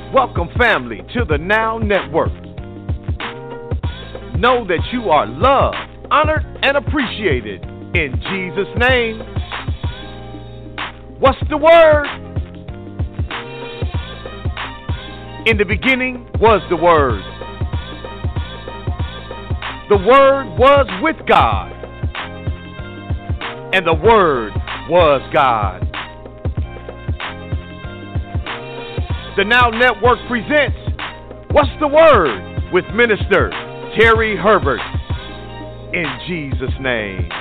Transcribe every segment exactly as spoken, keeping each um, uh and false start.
Welcome, family, to the Now Network. Know that you are loved, honored, and appreciated in Jesus' name. What's the word? In the beginning was the Word. The Word was with God, and the Word was God. The Now Network presents What's the Word with Minister Terry Herbert. In Jesus' name.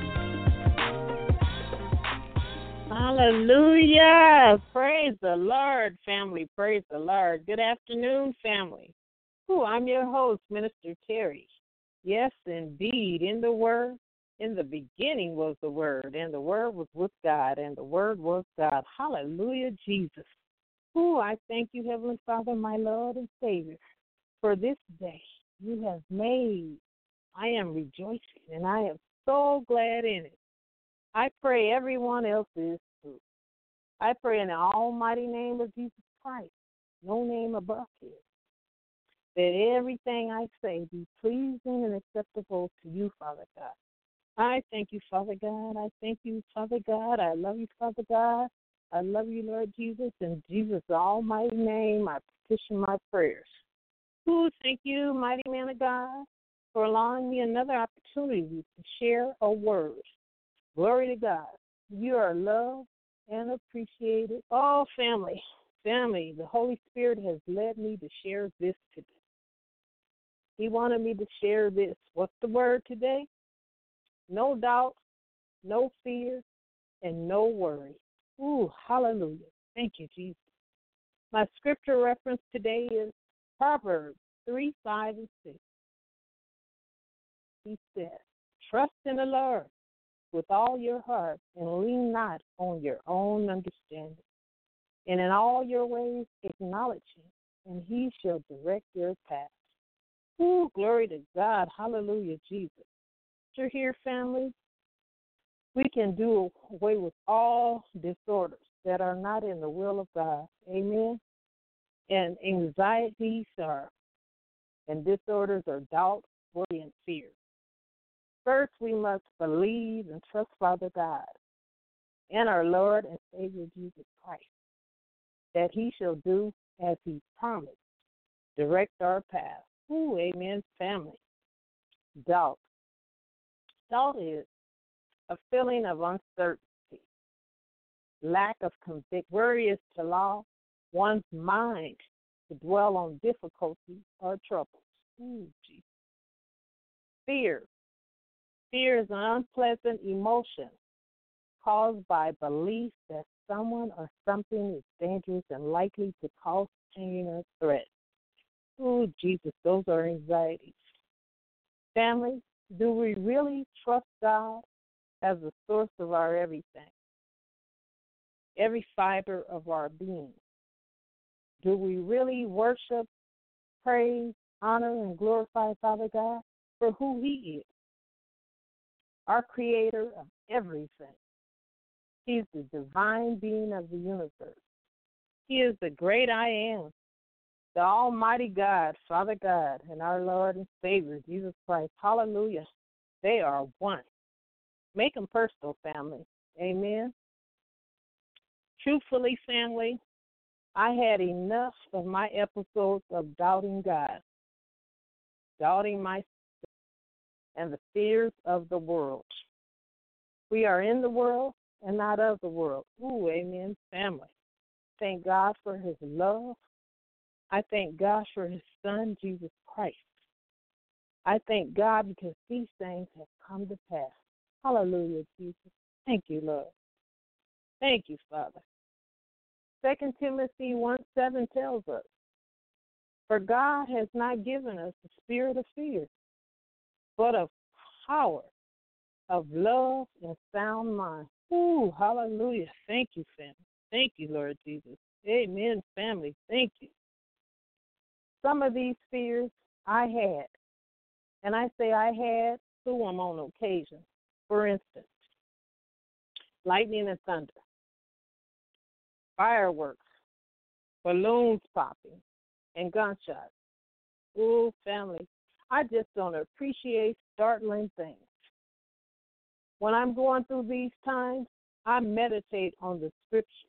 Hallelujah. Praise the Lord, family. Praise the Lord. Good afternoon, family. Ooh, I'm your host, Minister Terry. Yes, indeed, in the Word, in the beginning was the Word, and the Word was with God, and the Word was God. Hallelujah, Jesus. Ooh, I thank you, Heavenly Father, my Lord and Savior, for this day you have made. I am rejoicing, and I am so glad in it. I pray everyone else is too. I pray in the almighty name of Jesus Christ, no name above his, that everything I say be pleasing and acceptable to you, Father God. I thank you, Father God. I thank you, Father God. I love you, Father God. I love you, Lord Jesus. In Jesus' almighty name, I petition my prayers. Ooh, thank you, mighty man of God, for allowing me another opportunity to share a word. Glory to God. You are loved and appreciated. Oh, family, family, the Holy Spirit has led me to share this today. He wanted me to share this. What's the word today? No doubt, no fear, and no worry. Ooh, hallelujah. Thank you, Jesus. My scripture reference today is Proverbs three, five, and six. He says, trust in the Lord with all your heart and lean not on your own understanding. And in all your ways acknowledge him, and he shall direct your path. Ooh, glory to God. Hallelujah, Jesus. You're here, family. We can do away with all disorders that are not in the will of God. Amen. And anxieties are, and disorders are doubt, worry, and fear. First, we must believe and trust Father God and our Lord and Savior Jesus Christ, that he shall do as he promised, direct our path. Ooh, amen, family. Doubt. Doubt is a feeling of uncertainty, lack of conviction. Worry is to allow one's mind to dwell on difficulty or troubles. Ooh, Jesus. Fear. Fear is an unpleasant emotion caused by belief that someone or something is dangerous and likely to cause pain or threat. Oh, Jesus, those are anxieties. Family, do we really trust God as the source of our everything, every fiber of our being? Do we really worship, praise, honor, and glorify Father God for who he is, our creator of everything? He's the divine being of the universe. He is the great I am, the almighty God, Father God, and our Lord and Savior, Jesus Christ. Hallelujah. They are one. Make them personal, family. Amen. Truthfully, family, I had enough of my episodes of doubting God, doubting myself, and the fears of the world. We are in the world and not of the world. Ooh, amen, family. Thank God for his love. I thank God for his son, Jesus Christ. I thank God because these things have come to pass. Hallelujah, Jesus. Thank you, Lord. Thank you, Father. Second Timothy one seven tells us, for God has not given us the spirit of fear, but of power, of love, and sound mind. Ooh, hallelujah. Thank you, family. Thank you, Lord Jesus. Amen, family. Thank you. Some of these fears I had, and I say I had to them on occasion. For instance, lightning and thunder, fireworks, balloons popping, and gunshots. Ooh, family, I just don't appreciate startling things. When I'm going through these times, I meditate on the scripture.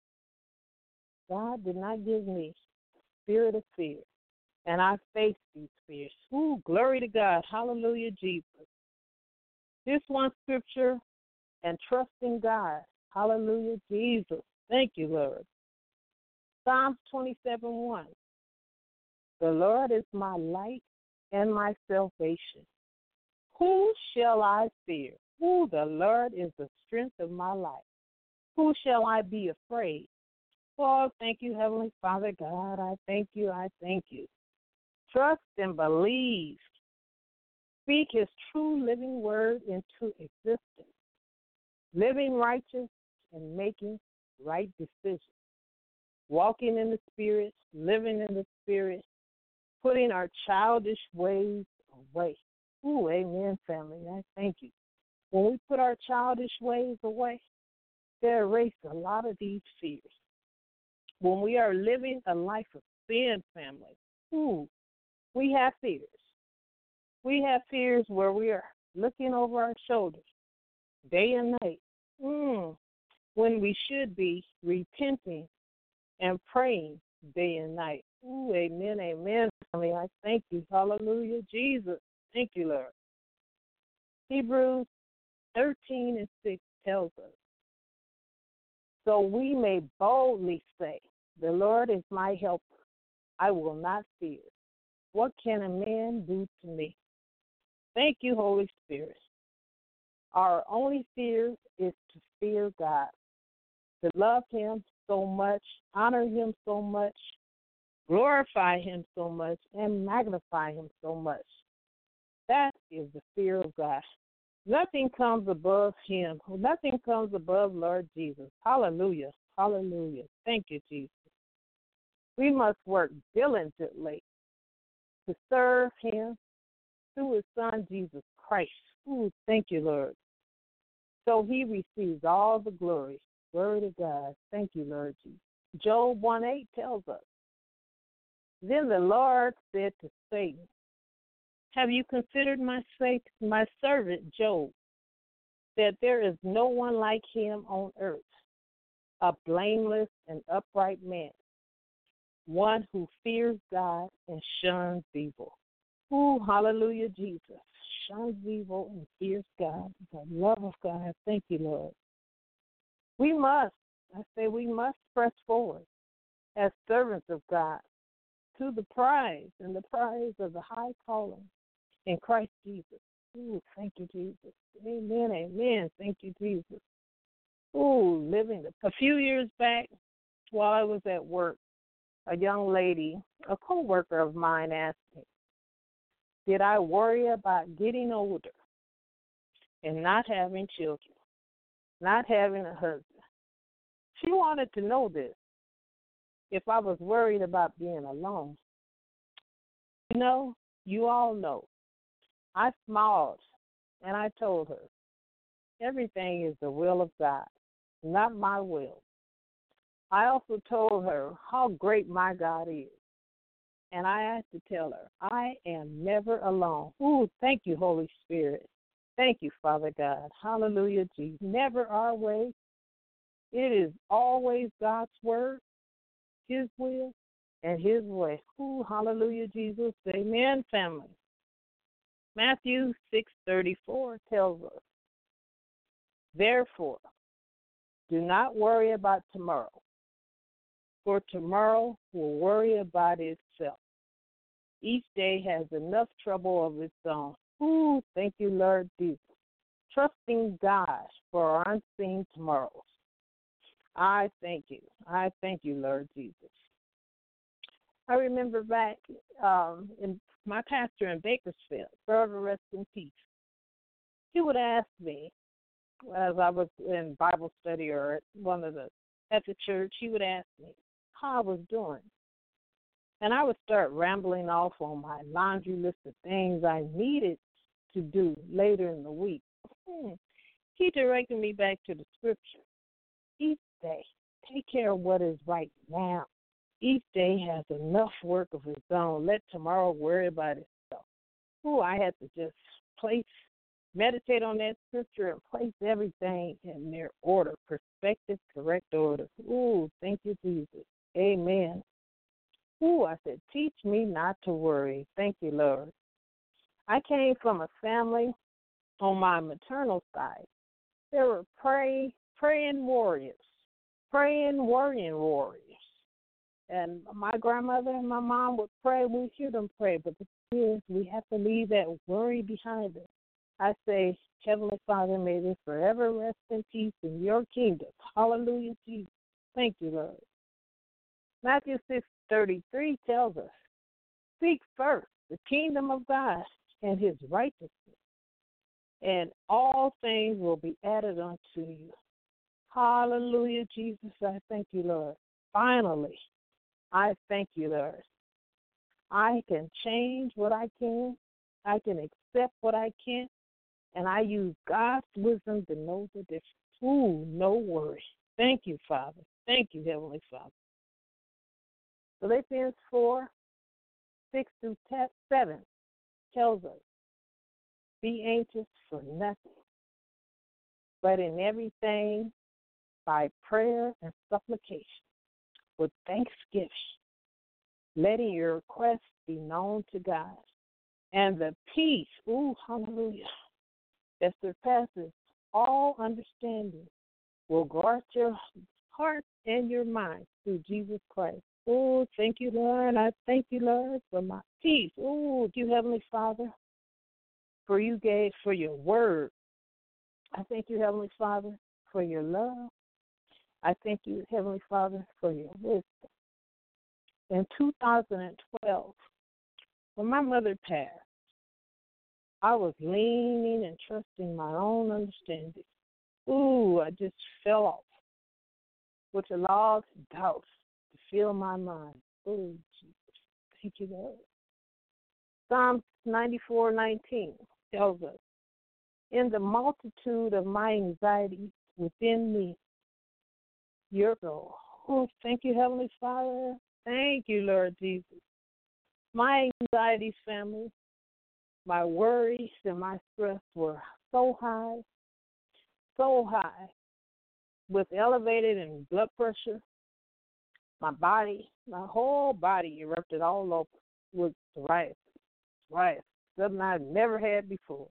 God did not give me spirit of fear, and I face these fears. Ooh, glory to God. Hallelujah, Jesus. This one scripture and trusting God. Hallelujah, Jesus. Thank you, Lord. Psalms twenty-seven one. The Lord is my light and my salvation. Who shall I fear? Who the Lord is the strength of my life. Who shall I be afraid? Oh, thank you, Heavenly Father God. I thank you. I thank you. Trust and believe. Speak his true living word into existence. Living righteous and making right decisions. Walking in the Spirit, living in the Spirit, putting our childish ways away. Ooh, amen, family. I thank you. When we put our childish ways away, they erase a lot of these fears. When we are living a life of sin, family, ooh, we have fears. We have fears where we are looking over our shoulders day and night, mm, when we should be repenting and praying day and night. Ooh, amen, amen, family. I thank you. Hallelujah, Jesus. Thank you, Lord. Hebrews thirteen and six tells us, so we may boldly say, the Lord is my helper. I will not fear. What can a man do to me? Thank you, Holy Spirit. Our only fear is to fear God, to love him so much, honor him so much, glorify him so much, and magnify him so much. That is the fear of God. Nothing comes above him. Nothing comes above Lord Jesus. Hallelujah. Hallelujah. Thank you, Jesus. We must work diligently to serve him through his Son, Jesus Christ. Ooh, thank you, Lord. So he receives all the glory. Glory to God. Thank you, Lord Jesus. Job one eight tells us, then the Lord said to Satan, have you considered my sake, my servant Job, that there is no one like him on earth, a blameless and upright man, one who fears God and shuns evil. Ooh, hallelujah, Jesus. Shuns evil and fears God. The love of God. Thank you, Lord. We must, I say we must press forward as servants of God to the prize and the prize of the high calling in Christ Jesus. Ooh, thank you, Jesus. Amen, amen. Thank you, Jesus. Ooh, living. The, a few years back, while I was at work, a young lady, a co-worker of mine, asked me, did I worry about getting older and not having children, not having a husband? She wanted to know this, if I was worried about being alone. You know, you all know. I smiled, and I told her, everything is the will of God, not my will. I also told her how great my God is. And I had to tell her, I am never alone. Ooh, thank you, Holy Spirit. Thank you, Father God. Hallelujah, Jesus. Never our way. It is always God's word, his will, and his way. Ooh, hallelujah, Jesus. Amen, family. Matthew six thirty-four tells us, therefore, do not worry about tomorrow, for tomorrow will worry about itself. Each day has enough trouble of its own. Ooh, thank you, Lord Jesus. Trusting God for our unseen tomorrows. I thank you. I thank you, Lord Jesus. I remember back um, in my pastor in Bakersfield, forever rest in peace. He would ask me, as I was in Bible study or at one of the at the church, he would ask me how I was doing. And I would start rambling off on my laundry list of things I needed to do later in the week. Hmm. He directed me back to the scripture. Each day, take care of what is right now. Each day has enough work of its own. Let tomorrow worry about itself. Ooh, I had to just place, meditate on that scripture and place everything in their order, perspective, correct order. Ooh, thank you, Jesus. Amen. Ooh, I said, teach me not to worry. Thank you, Lord. I came from a family on my maternal side. There were pray, praying warriors, praying, worrying warriors. And my grandmother and my mom would pray. We hear them pray, but the thing is, we have to leave that worry behind us. I say, Heavenly Father, may they forever rest in peace in your kingdom. Hallelujah, Jesus. Thank you, Lord. Matthew six thirty-three tells us, seek first the kingdom of God and his righteousness, and all things will be added unto you. Hallelujah, Jesus. I thank you, Lord. Finally, I thank you, Lord. I can change what I can. I can accept what I can't. And I use God's wisdom to know the difference. Ooh, no worry. Thank you, Father. Thank you, Heavenly Father. Philippians four, six through seven tells us, be anxious for nothing, but in everything by prayer and supplication with thanksgiving, letting your requests be known to God. And the peace, ooh, hallelujah, that surpasses all understanding will guard your heart and your mind through Jesus Christ. Oh, thank you, Lord. I thank you, Lord, for my peace. Oh, you, Heavenly Father, for you gave, for your word. I thank you, Heavenly Father, for your love. I thank you, Heavenly Father, for your wisdom. In two thousand twelve, when my mother passed, I was leaning and trusting my own understanding. Ooh, I just fell off, which allowed doubt to fill my mind. Oh, Jesus. Thank you, Lord. Psalm ninety-four nineteen tells us, in the multitude of my anxieties within me, your goal. Oh, thank you, Heavenly Father. Thank you, Lord Jesus. My anxieties, family, my worries and my stress were so high, so high, with elevated and blood pressure. My body, my whole body erupted all over with psoriasis, psoriasis, something I'd never had before.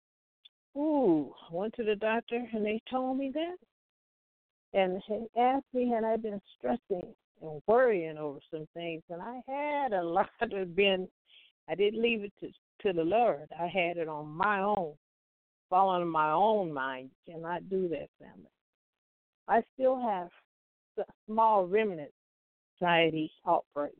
Ooh, I went to the doctor and they told me that. And they asked me had I been stressing and worrying over some things. And I had a lot of been, I didn't leave it to, to the Lord. I had it on my own, following my own mind. You cannot do that, family. I still have small remnants anxiety outbreaks,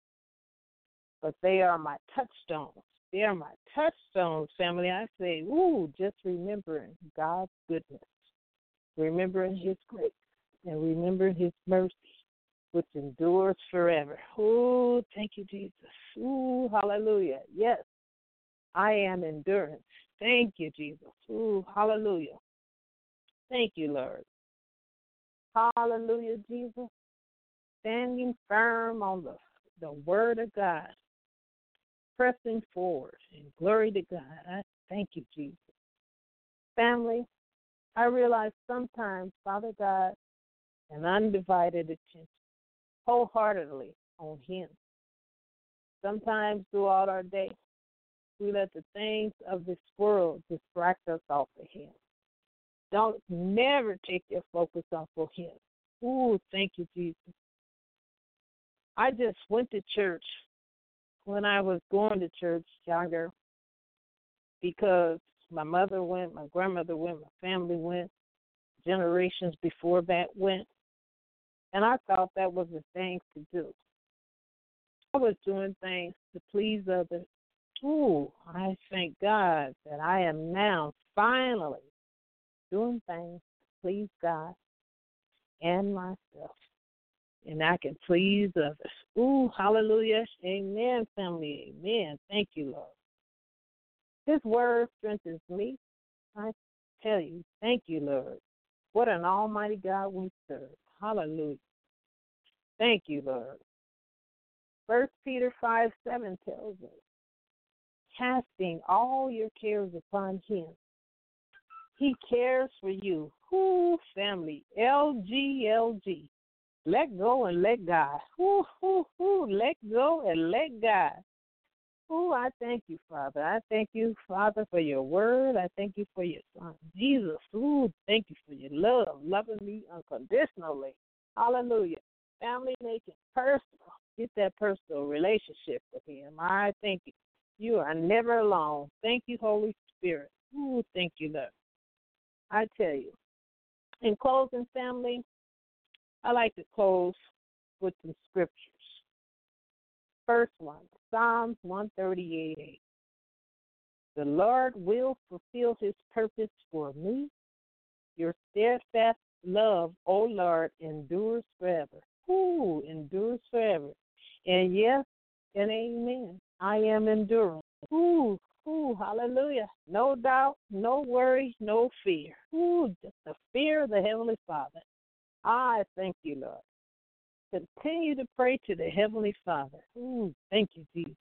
but they are my touchstones. They are my touchstones, family. I say, ooh, just remembering God's goodness, remembering his grace, and remembering his mercy, which endures forever. Ooh, thank you, Jesus. Ooh, hallelujah. Yes, I am endurance. Thank you, Jesus. Ooh, hallelujah. Thank you, Lord. Hallelujah, Jesus. Standing firm on the, the word of God, pressing forward, and glory to God. I thank you, Jesus. Family, I realize sometimes, Father God, an undivided attention, wholeheartedly on him. Sometimes throughout our day, we let the things of this world distract us off of him. Don't never take your focus off of him. Ooh, thank you, Jesus. I just went to church when I was going to church younger because my mother went, my grandmother went, my family went, generations before that went, and I thought that was the thing to do. I was doing things to please others. Ooh, I thank God that I am now finally doing things to please God and myself. And I can please others. Ooh, hallelujah. Amen, family. Amen. Thank you, Lord. His word strengthens me. I tell you, thank you, Lord. What an almighty God we serve. Hallelujah. Thank you, Lord. First Peter five seven tells us, casting all your cares upon him. He cares for you. Whoo, family, L G, L G. Let go and let God. Whoo, whoo, whoo, let go and let God. Oh, I thank you, Father. I thank you, Father, for your word. I thank you for your son, Jesus. Ooh, thank you for your love, loving me unconditionally. Hallelujah. Family, make it personal. Get that personal relationship with him. I thank you. You are never alone. Thank you, Holy Spirit. Ooh, thank you, Lord. I tell you. In closing, family, I like to close with some scriptures. First one, Psalms one thirty-eight eight. The Lord will fulfill his purpose for me. Your steadfast love, O Lord, endures forever. Ooh, endures forever. And yes and amen. I am enduring. Ooh, ooh, hallelujah. No doubt, no worry, no fear. Ooh, just the fear of the Heavenly Father. I thank you, Lord. Continue to pray to the Heavenly Father. Ooh, thank you, Jesus.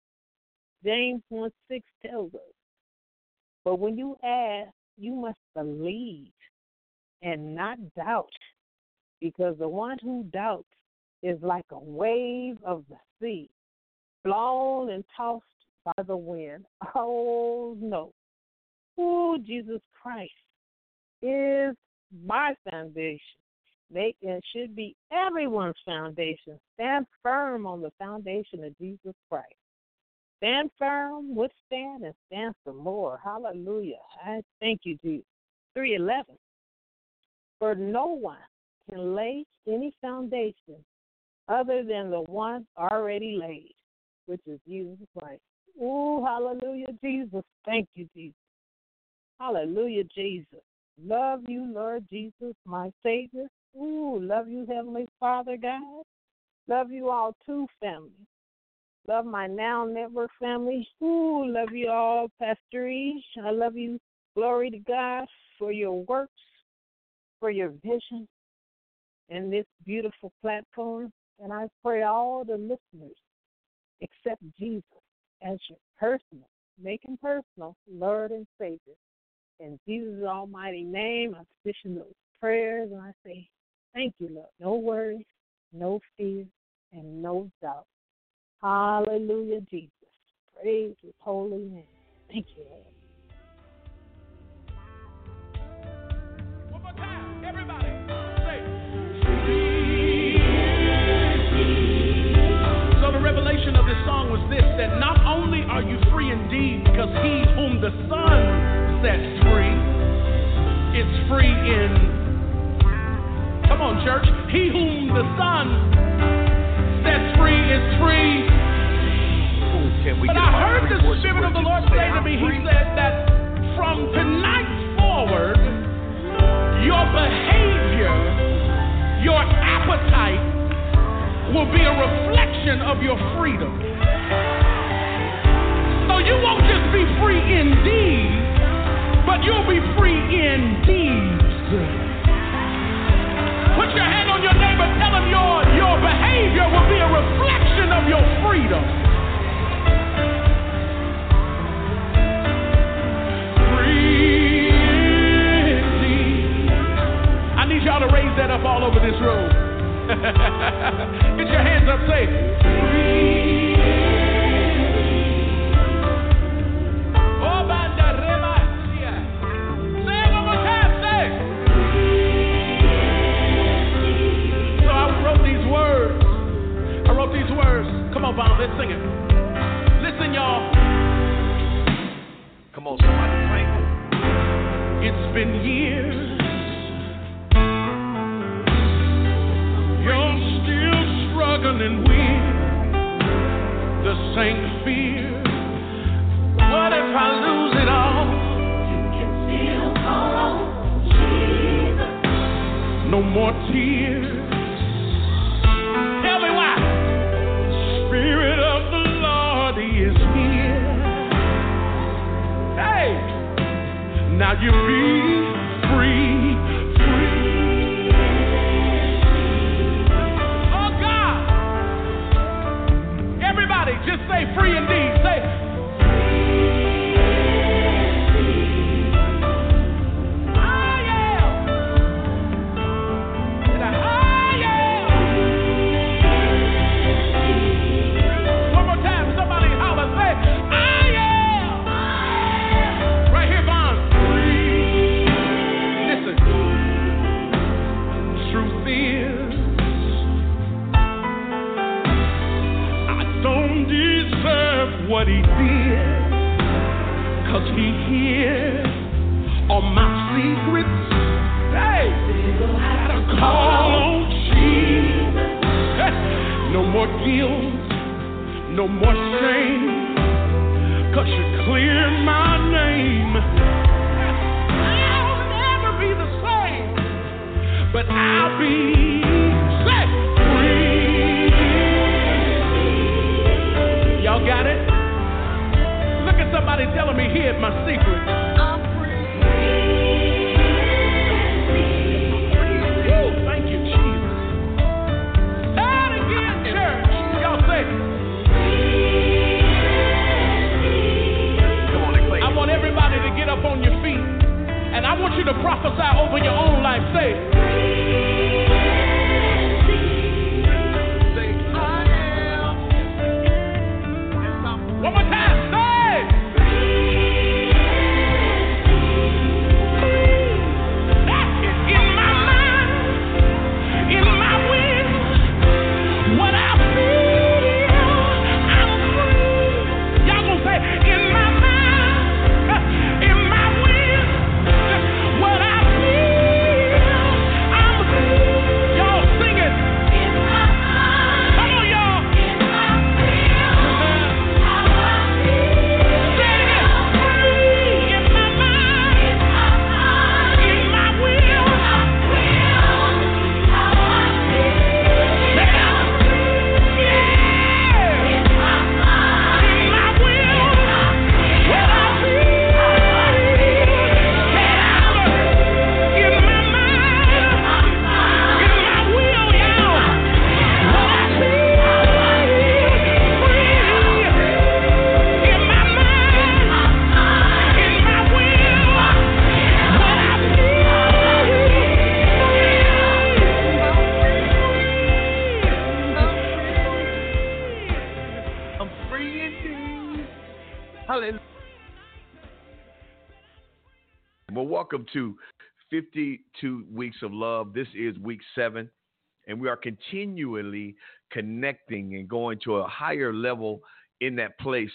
James one six tells us, but when you ask, you must believe and not doubt, because the one who doubts is like a wave of the sea, blown and tossed by the wind. Oh, no. Ooh, Jesus Christ is my foundation. Make and should be everyone's foundation. Stand firm on the foundation of Jesus Christ. Stand firm, withstand, and stand some more. Hallelujah. I thank you, Jesus. three eleven. For no one can lay any foundation other than the one already laid, which is Jesus Christ. Oh, hallelujah, Jesus. Thank you, Jesus. Hallelujah, Jesus. Love you, Lord Jesus, my Savior. Ooh, love you, Heavenly Father, God. Love you all, too, family. Love my Now Network family. Ooh, love you all, Pastor E. I love you. Glory to God for your works, for your vision, and this beautiful platform. And I pray all the listeners accept Jesus as your personal, make him personal, Lord and Savior. In Jesus' almighty name, I petition those prayers, and I say, thank you, Lord. No worries, no fear, and no doubt. Hallelujah, Jesus. Praise his holy name. Thank you, Lord. One more time, everybody. Say, so the revelation of this song was this, that not only are you free indeed, because he whom the Son sets free is free in, come on, church, he whom the Son sets free is free. Ooh, can we but I heard the Spirit of the Lord say to me, he said that from tonight forward, your behavior, your appetite will be a reflection of your freedom. So you won't just be free indeed, but you'll be free indeed. Put your hand on your neighbor, tell him your, your behavior will be a reflection of your freedom. Free indeed. I need y'all to raise that up all over this room. Get your hands up, say, free indeed. Oh, banda reba. Say it one more time, say. So I wrote these words. I wrote these words. Come on, Bob, let's sing it. Listen, y'all. Come on, somebody sing. It's been years. You're still struggling with the same fear. What if I lose it all? You can still call on Jesus. No more tears. Tell me why. Spirit of the Lord is here. Hey, now you be free, free. Oh God, Just say free indeed. Say, what he did, cause he hears all my secrets. Hey, gotta call on Jesus. Hey, no more guilt, no more shame, cause you cleared my name. I'll never be the same, but I'll be set free. Y'all got it? Somebody telling me he hid my secret. I'm free. Woo, thank you, Jesus. Say it again, church. Y'all say it. Come on, I want everybody to get up on your feet, and I want you to prophesy over your own life. Say it. One more time. Welcome to fifty-two Weeks of Love. This is week seven, and we are continually connecting and going to a higher level in that place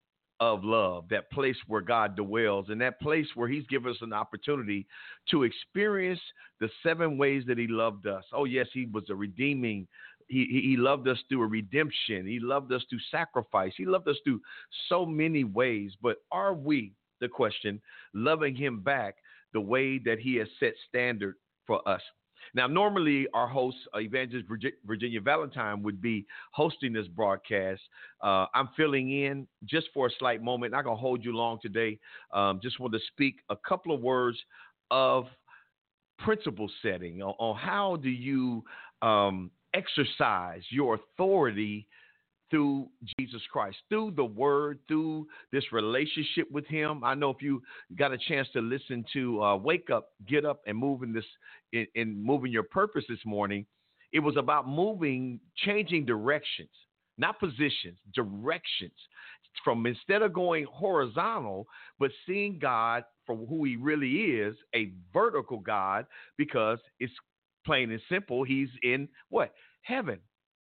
of love, that place where God dwells, and that place where he's given us an opportunity to experience the seven ways that he loved us. Oh, yes, he was a redeeming. He, he loved us through a redemption. He loved us through sacrifice. He loved us through so many ways. But are we, the question, loving him back the way that he has set standard for us? Now, normally our host, uh, Evangelist Virginia Valentine, would be hosting this broadcast. Uh, I'm filling in just for a slight moment. Not going to hold you long today. Um, just want to speak a couple of words of principle setting on, on how do you um, exercise your authority through Jesus Christ, through the word, through this relationship with him. I know if you got a chance to listen to uh, Wake Up, Get Up, and Moving this in, in moving your purpose this morning, it was about moving, changing directions, not positions, directions. From instead of going horizontal, but seeing God for who he really is, a vertical God, because it's plain and simple. He's in what? Heaven.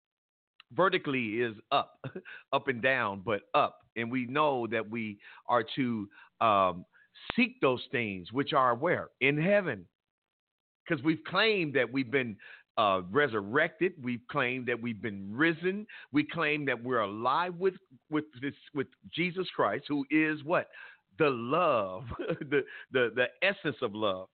Vertically is up, up and down, but up. And we know that we are to um, seek those things which are where? In heaven. Because we've claimed that we've been uh, resurrected. We've claimed that we've been risen. We claim that we're alive with, with, this, with Jesus Christ, who is what? The love, the, the, the essence of love.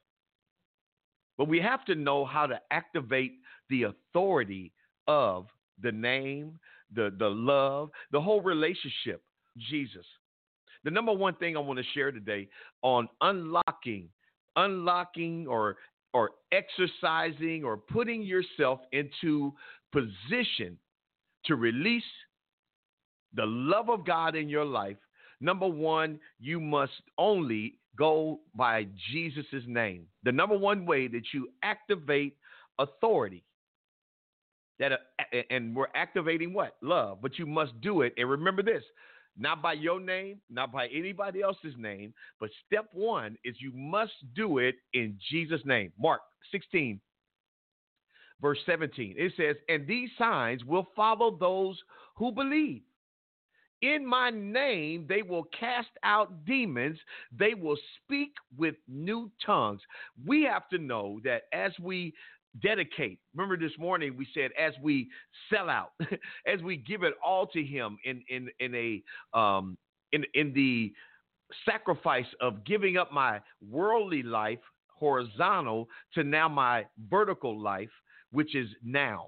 But we have to know how to activate the authority of the name, the, the love, the whole relationship, Jesus. The number one thing I want to share today on unlocking, unlocking or, or exercising or putting yourself into position to release the love of God in your life, number one, you must only go by Jesus' name. The number one way that you activate authority, that uh, and we're activating what? Love. But you must do it. And remember this, not by your name, not by anybody else's name, but step one is you must do it in Jesus' name. Mark sixteen, verse seventeen. It says, and these signs will follow those who believe. In my name, they will cast out demons. They will speak with new tongues. We have to know that as we dedicate, remember this morning we said, as we sell out, as we give it all to him in, in, in a, um, in, in the sacrifice of giving up my worldly life, horizontal, to now my vertical life, which is now.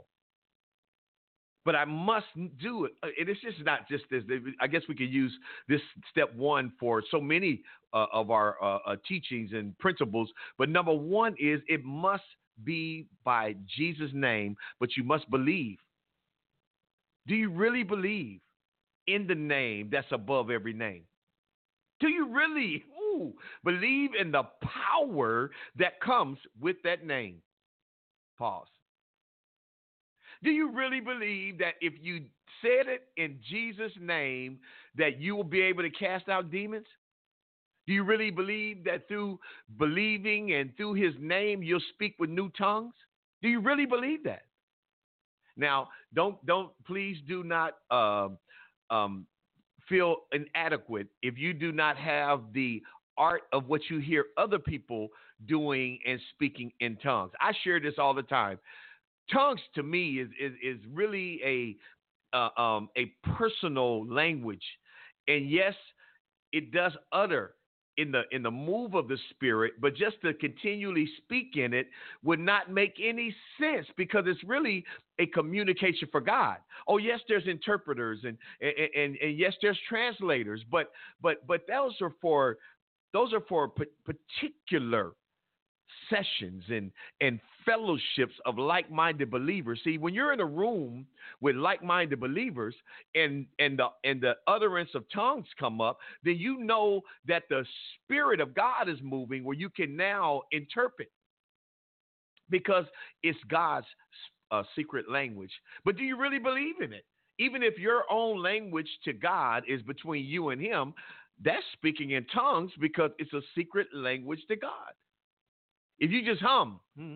But I must do it. And it's just not just this. I guess we could use this step one for so many uh, of our uh, uh, teachings and principles. But number one is it must be by Jesus' name, but you must believe. Do you really believe in the name that's above every name? Do you really ooh, believe in the power that comes with that name? Pause. Do you really believe that if you said it in Jesus' name that you will be able to cast out demons? Do you really believe that through believing and through his name you'll speak with new tongues? Do you really believe that? Now, don't don't please do not um, um, feel inadequate if you do not have the art of what you hear other people doing and speaking in tongues. I share this all the time. Tongues to me is is, is really a uh, um, a personal language, and yes, it does utter in the in the move of the Spirit, but just to continually speak in it would not make any sense because it's really a communication for God. Oh yes, there's interpreters and and and, and yes, there's translators, but but but those are for those are for particular sessions and and fellowships of like-minded believers. See, when you're in a room with like-minded believers and and the and the utterance of tongues come up, then you know that the Spirit of God is moving where you can now interpret because it's God's uh, secret language. But do you really believe in it? Even if your own language to God is between you and him, that's speaking in tongues because it's a secret language to God. If you just hum,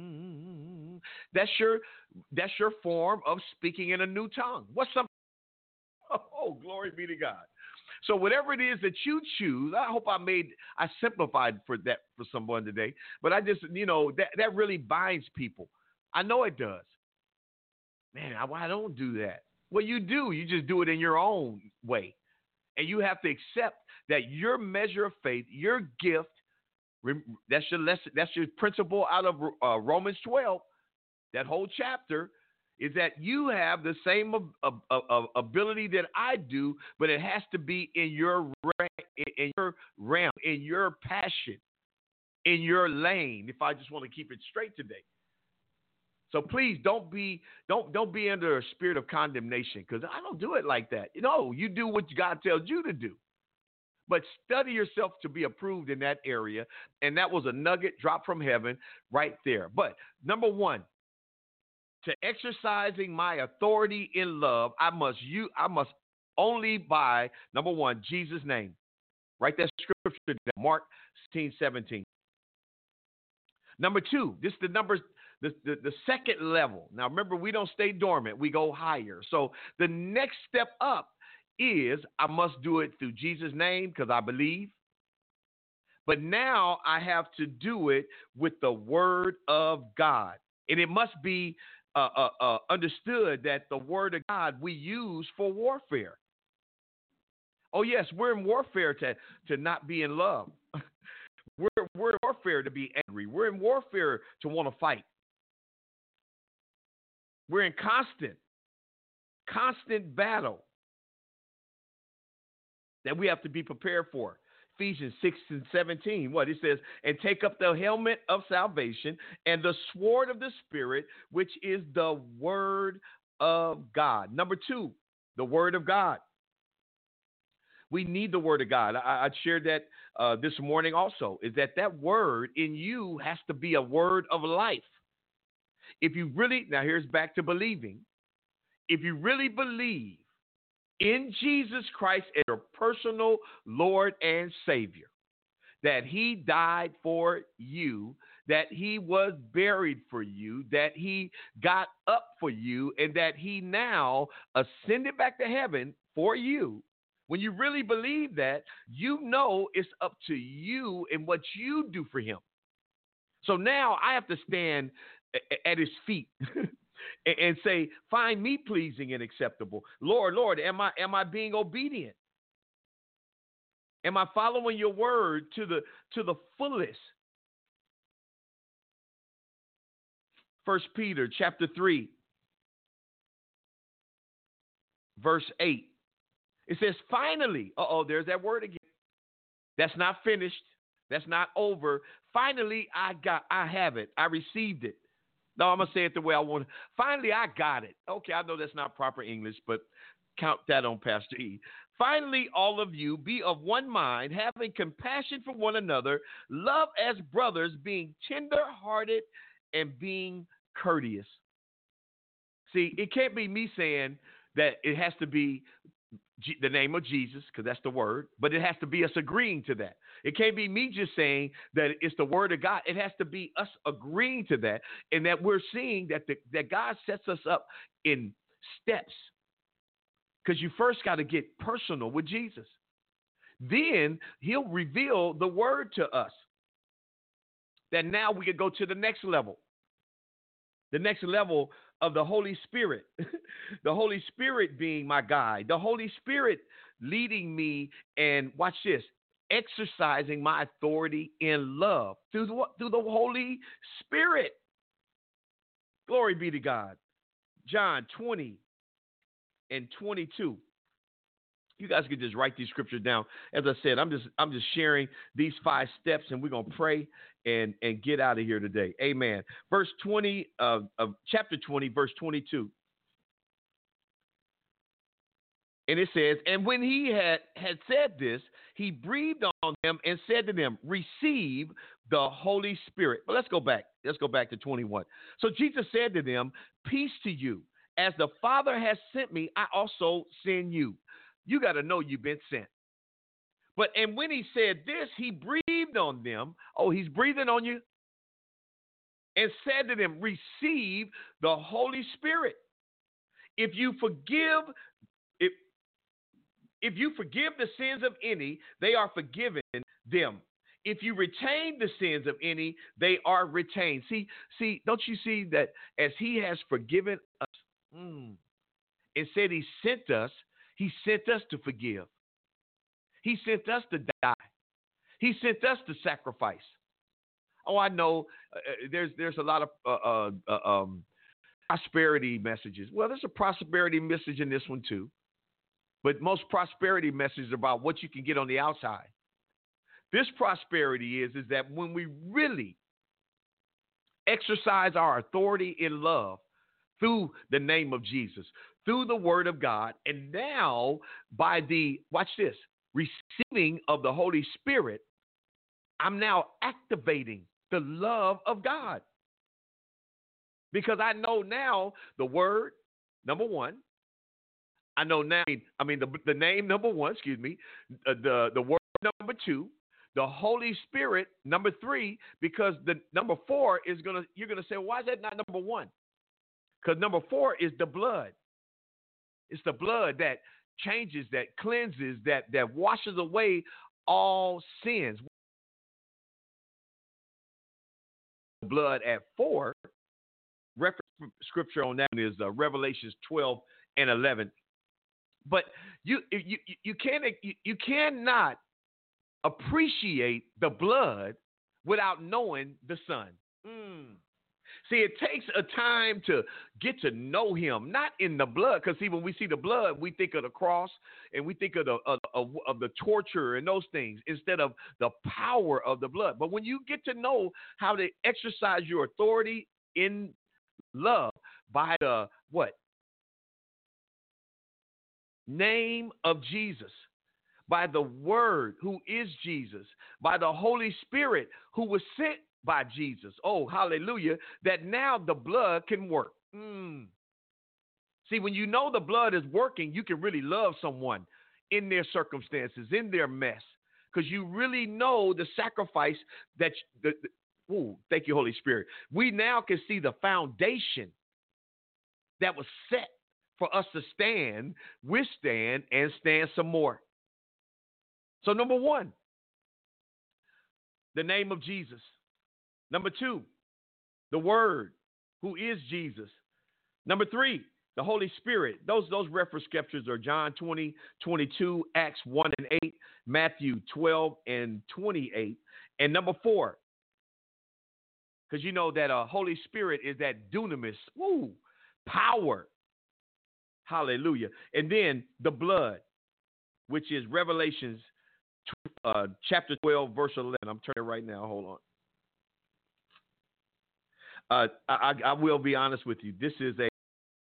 that's your that's your form of speaking in a new tongue. What's something? Oh, glory be to God. So whatever it is that you choose, I hope I made I simplified for that for someone today. But I just you know that that really binds people. I know it does. Man, I, I don't do that. Well, you do. You just do it in your own way, and you have to accept that your measure of faith, your gift. That's your lesson. That's your principle out of uh, Romans twelve. That whole chapter is that you have the same uh, uh, uh, ability that I do, but it has to be in your in your realm, in your passion, in your lane. If I just want to keep it straight today, so please don't be don't don't be under a spirit of condemnation because I don't do it like that. You know, you do what God tells you to do. But study yourself to be approved in that area. And that was a nugget dropped from heaven right there. But number one, to exercising my authority in love, I must you I must only by, number one, Jesus' name. Write that scripture down, Mark sixteen, seventeen. Number two, this is the numbers, the, the, the second level. Now remember, we don't stay dormant, we go higher. So the next step up is I must do it through Jesus' name because I believe. But now I have to do it with the word of God. And it must be uh, uh, uh, understood that the word of God we use for warfare. Oh, yes, we're in warfare to, to not be in love. we're, we're in warfare to be angry. We're in warfare to want to fight. We're in constant, constant battle that we have to be prepared for. Ephesians six and seventeen, what it says, and take up the helmet of salvation and the sword of the Spirit, which is the word of God. Number two, the word of God. We need the word of God. I, I shared that uh, this morning also, is that that word in you has to be a word of life. If you really, now here's back to believing. If you really believe in Jesus Christ as your personal Lord and Savior, that he died for you, that he was buried for you, that he got up for you, and that he now ascended back to heaven for you. When you really believe that, you know it's up to you and what you do for him. So now I have to stand at his feet and say, find me pleasing and acceptable. Lord, Lord, am I am I being obedient? Am I following your word to the to the fullest? First Peter chapter three, verse eight. It says, finally, uh-oh, there's that word again. That's not finished. That's not over. Finally, I got, I have it. I received it. No, I'm going to say it the way I want. Finally, I got it. Okay, I know that's not proper English, but count that on Pastor E. Finally, all of you, be of one mind, having compassion for one another, love as brothers, being tender-hearted and being courteous. See, it can't be me saying that it has to be G- the name of Jesus, because that's the word, but it has to be us agreeing to that. It can't be me just saying that it's the word of God. It has to be us agreeing to that, and that we're seeing that the, that God sets us up in steps, because you first got to get personal with Jesus. Then he'll reveal the word to us, that now we can go to the next level. The next level of the Holy Spirit, the Holy Spirit being my guide, the Holy Spirit leading me, and watch this, exercising my authority in love through the, through the Holy Spirit. Glory be to God. John twenty and twenty-two. You guys can just write these scriptures down. As I said, I'm just I'm just sharing these five steps, and we're gonna pray and and get out of here today. Amen. Verse twenty of, of chapter twenty, verse twenty-two. And it says, and when he had, had said this, he breathed on them and said to them, receive the Holy Spirit. But let's go back. Let's go back to twenty-one. So Jesus said to them, peace to you. As the Father has sent me, I also send you. You got to know you've been sent. But, and when he said this, he breathed on them. Oh, he's breathing on you. And said to them, receive the Holy Spirit. If you forgive, if, if you forgive the sins of any, they are forgiven them. If you retain the sins of any, they are retained. See, see, don't you see that as he has forgiven us, mm, and said he sent us, he sent us to forgive. He sent us to die. He sent us to sacrifice. Oh, I know uh, there's there's a lot of uh, uh, um, prosperity messages. Well, there's a prosperity message in this one too. But most prosperity messages are about what you can get on the outside. This prosperity is, is that when we really exercise our authority in love through the name of Jesus, through the word of God, and now by the, watch this, receiving of the Holy Spirit, I'm now activating the love of God. Because I know now the word, number one, I know now, I mean, the, the name, number one, excuse me, uh, the, the word, number two, the Holy Spirit, number three, because the number four is going to, you're going to say, why is that not number one? Because number four is the blood. It's the blood that changes, that cleanses, that, that washes away all sins. Blood at four, reference scripture on that is uh, Revelations twelve and eleven. But you you you can't you, you cannot appreciate the blood without knowing the Son. Mm. See, it takes a time to get to know him, not in the blood, because see, when we see the blood, we think of the cross and we think of the of, of, of the torture and those things instead of the power of the blood. But when you get to know how to exercise your authority in love by the what? Name of Jesus, by the Word, who is Jesus, by the Holy Spirit, who was sent by Jesus. Oh, hallelujah, that now the blood can work. Mm. See, when you know the blood is working, you can really love someone in their circumstances, in their mess, because you really know the sacrifice that, the, the, ooh, thank you, Holy Spirit. We now can see the foundation that was set for us to stand, withstand, and stand some more. So number one, the name of Jesus. Number two, the Word, who is Jesus. Number three, the Holy Spirit. Those, those reference scriptures are John twenty, twenty-two, Acts one and eight, Matthew twelve and twenty-eight. And number four, because you know that uh, Holy Spirit is that dunamis, woo, power. Hallelujah. And then the blood, which is Revelations uh, chapter twelve, verse eleven. I'm turning right now. Hold on. Uh, I, I will be honest with you. This is a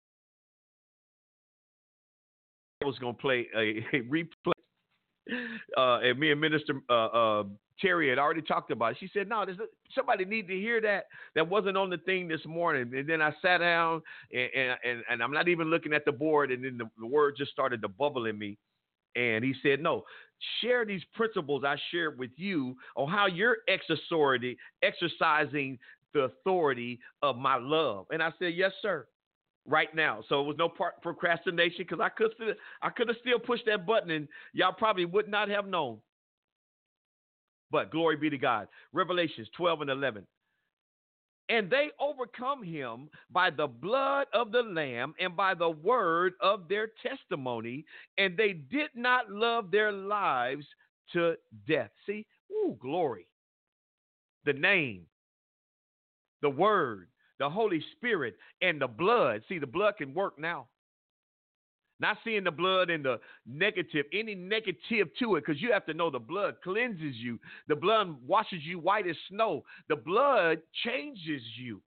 I was going to play a, a replay. Uh, and me and Minister uh, uh, Terry had already talked about it. She said, no, there's a, somebody need to hear that. That wasn't on the thing this morning. And then I sat down, and, and, and I'm not even looking at the board, and then the, the word just started to bubble in me. And he said, no, share these principles I shared with you on how you're exercising, exercising the authority of my love. And I said, yes, sir. Right now. So it was no part procrastination, because I could still, I could have still pushed that button and y'all probably would not have known. But glory be to God. Revelations twelve and eleven. And they overcome him by the blood of the Lamb and by the word of their testimony, and they did not love their lives to death. See? Ooh, glory. The name, the word, the Holy Spirit, and the blood. See, the blood can work now. Not seeing the blood and the negative, any negative to it, because you have to know the blood cleanses you. The blood washes you white as snow. The blood changes you.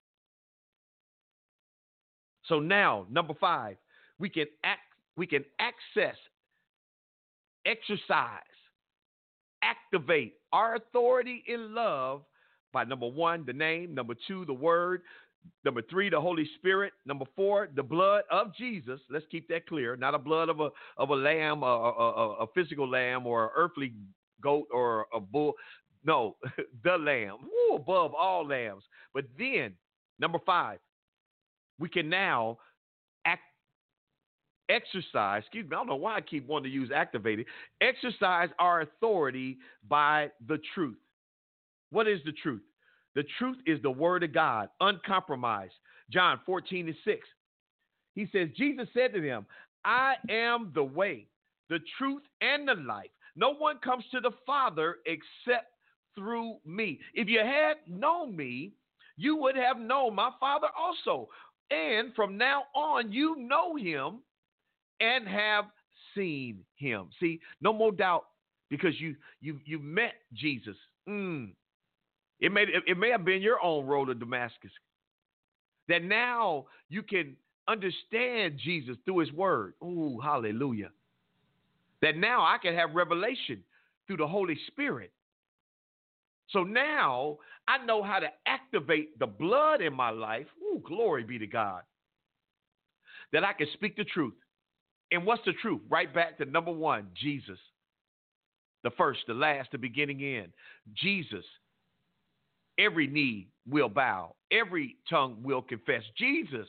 So now, number five, we can act, we can access, exercise, activate our authority in love by number one, the name, number two, the word, number three, the Holy Spirit, number four, the blood of Jesus. Let's keep that clear. Not a blood of a of a lamb, a, a, a physical lamb, or an earthly goat, or a bull. No, the Lamb, woo, above all lambs. But then, number five, we can now act, exercise. Excuse me, I don't know why I keep wanting to use activated. Exercise our authority by the truth. What is the truth? The truth is the word of God, uncompromised. John fourteen and six. He says, Jesus said to them, I am the way, the truth, and the life. No one comes to the Father except through me. If you had known me, you would have known my Father also. And from now on, you know him and have seen him. See, no more doubt, because you you you met Jesus. Mm. It may, it may have been your own road to Damascus. That now you can understand Jesus through his word. Ooh, hallelujah. That now I can have revelation through the Holy Spirit. So now I know how to activate the blood in my life. Ooh, glory be to God. That I can speak the truth. And what's the truth? Right back to number one, Jesus. The first, the last, the beginning, end. Jesus. Every knee will bow. Every tongue will confess. Jesus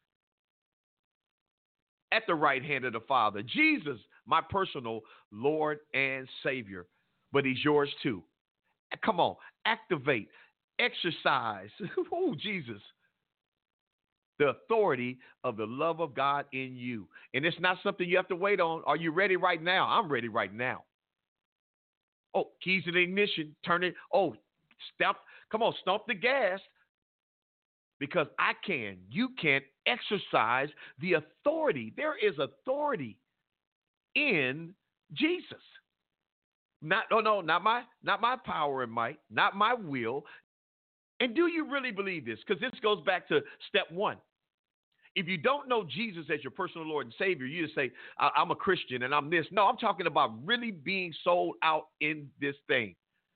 at the right hand of the Father. Jesus, my personal Lord and Savior. But he's yours too. Come on. Activate. Exercise. Oh, Jesus. The authority of the love of God in you. And it's not something you have to wait on. Are you ready right now? I'm ready right now. Oh, keys to the ignition. Turn it. Oh, stop. Come on, stomp the gas, because I can, you can exercise the authority. There is authority in Jesus. Not, oh no, not my, not my power and might, not my will. And do you really believe this? Because this goes back to step one. If you don't know Jesus as your personal Lord and Savior, you just say, I- I'm a Christian and I'm this. No, I'm talking about really being sold out in this thing.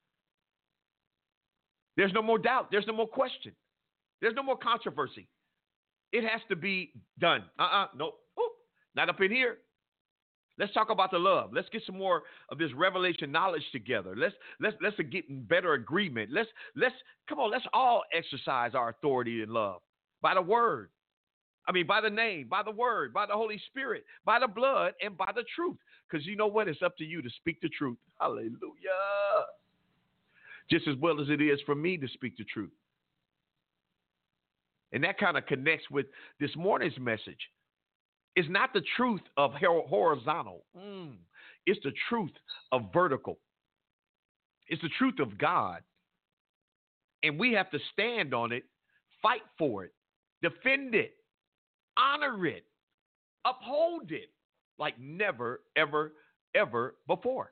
There's no more doubt. There's no more question. There's no more controversy. It has to be done. Uh-uh. No. Nope. Not up in here. Let's talk about the love. Let's get some more of this revelation knowledge together. Let's let's let's get in better agreement. Let's let's come on. Let's all exercise our authority in love by the word. I mean, by the name, by the word, by the Holy Spirit, by the blood, and by the truth. Because you know what? It's up to you to speak the truth. Hallelujah. Just as well as it is for me to speak the truth. And that kind of connects with this morning's message. It's not the truth of horizontal. Mm. It's the truth of vertical. It's the truth of God. And we have to stand on it, fight for it, defend it, honor it, uphold it like never, ever, ever before.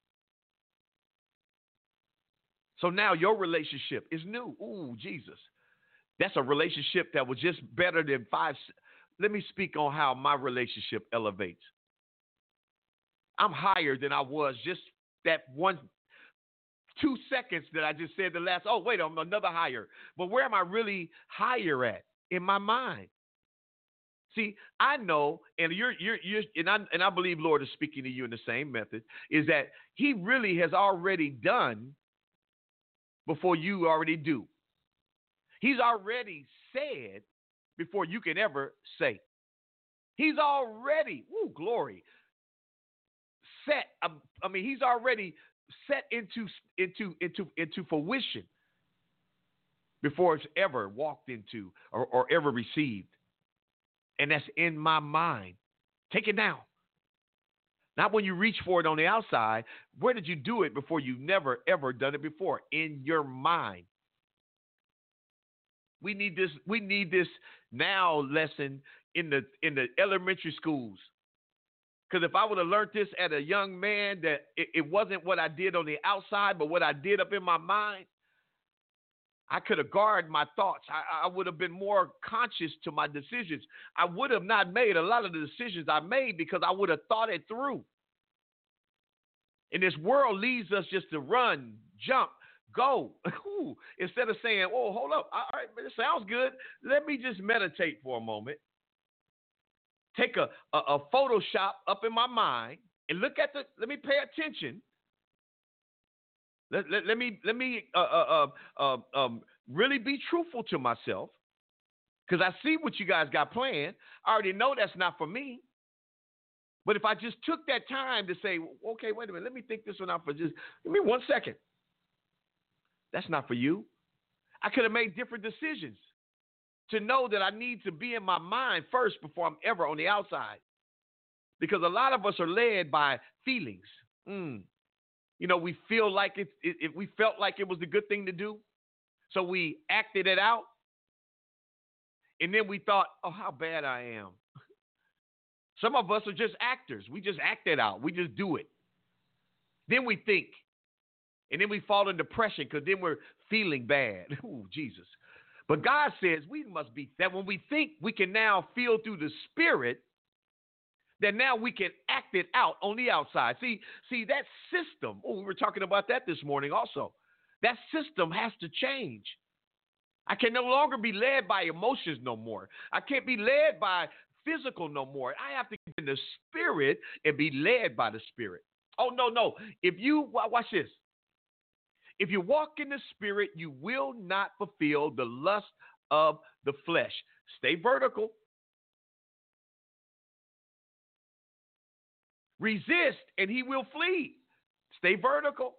So now your relationship is new. Ooh, Jesus. That's a relationship that was just better than five. Let me speak on how my relationship elevates. I'm higher than I was just that one, two seconds that I just said the last. Oh, wait, I'm another higher. But where am I really higher at? In my mind. See, I know, and you're, you're, you're, and I, and I believe Lord is speaking to you in the same method, is that He really has already done before you already do. He's already said before you can ever say. He's already, woo, glory, set. I, I mean, He's already set into into into into fruition before it's ever walked into or, or ever received. And that's in my mind. Take it now. Not when you reach for it on the outside. Where did you do it before you've never, ever done it before? In your mind. We need this, we need this now lesson in the in the elementary schools. Because if I would have learned this at a young man, that it, it wasn't what I did on the outside, but what I did up in my mind, I could have guarded my thoughts. I, I would have been more conscious to my decisions. I would have not made a lot of the decisions I made because I would have thought it through. And this world leads us just to run, jump, go. Ooh, instead of saying, oh, hold up. All right, it sounds good. Let me just meditate for a moment. Take a, a, a Photoshop up in my mind and look at the, let me pay attention. Let, let, let me let me uh, uh, uh, uh, um, really be truthful to myself, because I see what you guys got planned. I already know that's not for me. But if I just took that time to say, okay, wait a minute, let me think this one out for just give me one second. That's not for you. I could have made different decisions to know that I need to be in my mind first before I'm ever on the outside. Because a lot of us are led by feelings. Mm. You know, we feel like it, it, it, we felt like it was the good thing to do. So we acted it out. And then we thought, oh, how bad I am. Some of us are just actors. We just act it out. We just do it. Then we think. And then we fall in depression because then we're feeling bad. Ooh, Jesus. But God says we must be, that when we think, we can now feel through the Spirit, that now we can act it out on the outside. See, see that system, oh, we were talking about that this morning also. That system has to change. I can no longer be led by emotions no more. I can't be led by physical no more. I have to get in the Spirit and be led by the Spirit. Oh, no, no. If you, watch this. If you walk in the Spirit, you will not fulfill the lust of the flesh. Stay vertical. Resist, and he will flee. Stay vertical.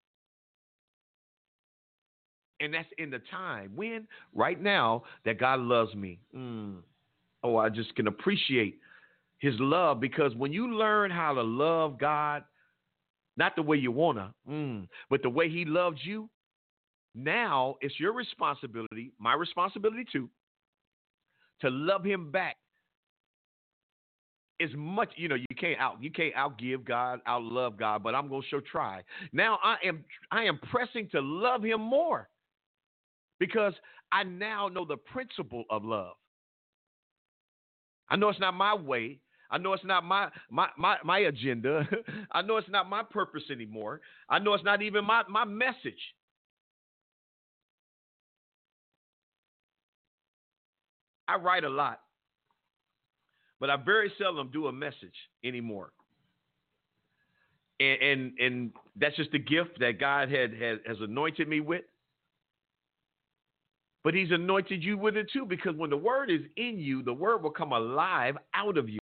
And that's in the time. When? Right now that God loves me. Mm. Oh, I just can appreciate his love, because when you learn how to love God, not the way you want to, mm, but the way he loves you, now it's your responsibility, my responsibility too, to love him back. As much, you know, you can't out, you can't outgive God, outlove God, but I'm going to show try. Now I am, I am pressing to love him more, because I now know the principle of love. I know it's not my way. I know it's not my my my, my agenda. I know it's not my purpose anymore. I know it's not even my, my message. I write a lot, but I very seldom do a message anymore. And and, and that's just a gift that God had, had has anointed me with. But he's anointed you with it too, because when the word is in you, the word will come alive out of you.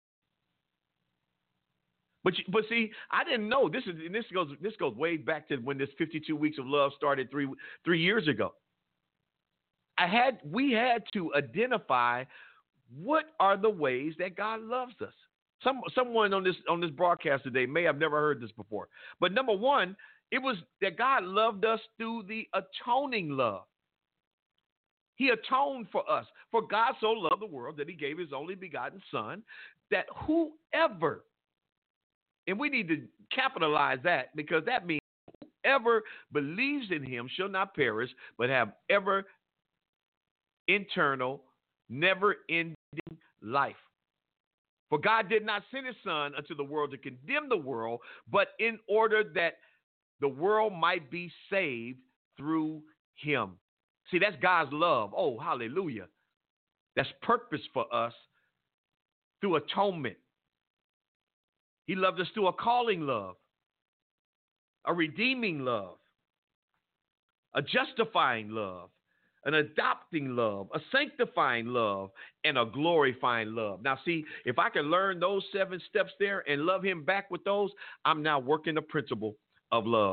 But you, but see, I didn't know this is and this goes this goes way back to when this fifty-two weeks of love started three three years ago. I had we had to identify what are the ways that God loves us. Some someone on this on this broadcast today may have never heard this before. But number one, it was that God loved us through the atoning love. He atoned for us. For God so loved the world that he gave his only begotten son, that whoever, and we need to capitalize that, because that means whoever believes in him shall not perish, but have ever eternal, never-ending life. For God did not send his son unto the world to condemn the world, but in order that the world might be saved through him. See, that's God's love. Oh, hallelujah. That's purpose for us through atonement. He loved us through a calling love, a redeeming love, a justifying love, an adopting love, a sanctifying love, and a glorifying love. Now, see, if I can learn those seven steps there and love him back with those, I'm now working the principle of love.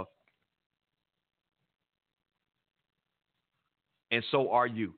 And so are you.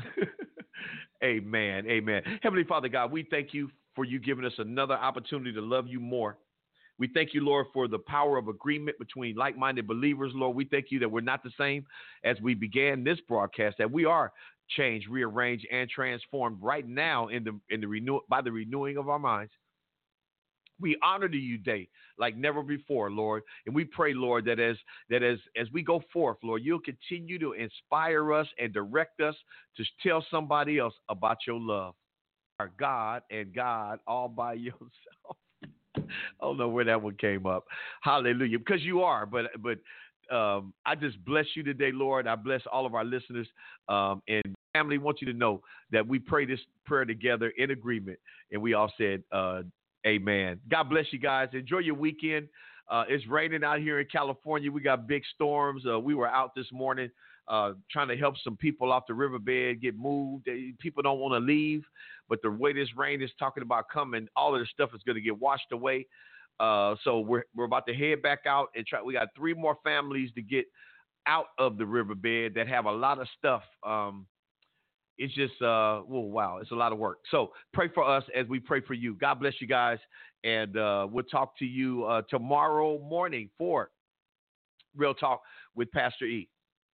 Amen. Amen. Heavenly Father God, we thank you for you giving us another opportunity to love you more. We thank you, Lord, for the power of agreement between like-minded believers. Lord, we thank you that we're not the same as we began this broadcast, that we are changed, rearranged, and transformed right now in the in the renew by the renewing of our minds. We honor you today like never before, Lord. And we pray, Lord, that as that as, as we go forth, Lord, you'll continue to inspire us and direct us to tell somebody else about your love. Our God and God all by yourself. I don't know where that one came up. Hallelujah. Because you are, but but um, I just bless you today, Lord. I bless all of our listeners. Um, and family, want you to know that we pray this prayer together in agreement. And we all said, uh, amen. God bless you guys. Enjoy your weekend. Uh, it's raining out here in California. We got big storms. Uh, we were out this morning uh, trying to help some people off the riverbed get moved. They, people don't want to leave, but the way this rain is talking about coming, all of this stuff is going to get washed away. Uh, so we're we're about to head back out and try. We got three more families to get out of the riverbed that have a lot of stuff. Um, It's just, uh, well, wow, it's a lot of work. So pray for us as we pray for you. God bless you guys. And uh, we'll talk to you uh, tomorrow morning for Real Talk with Pastor E.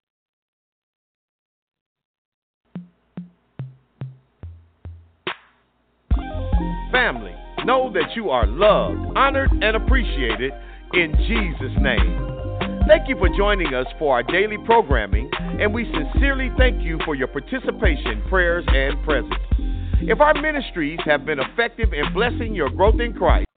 Family, know that you are loved, honored, and appreciated in Jesus' name. Thank you for joining us for our daily programming, and we sincerely thank you for your participation, prayers, and presence. If our ministries have been effective in blessing your growth in Christ,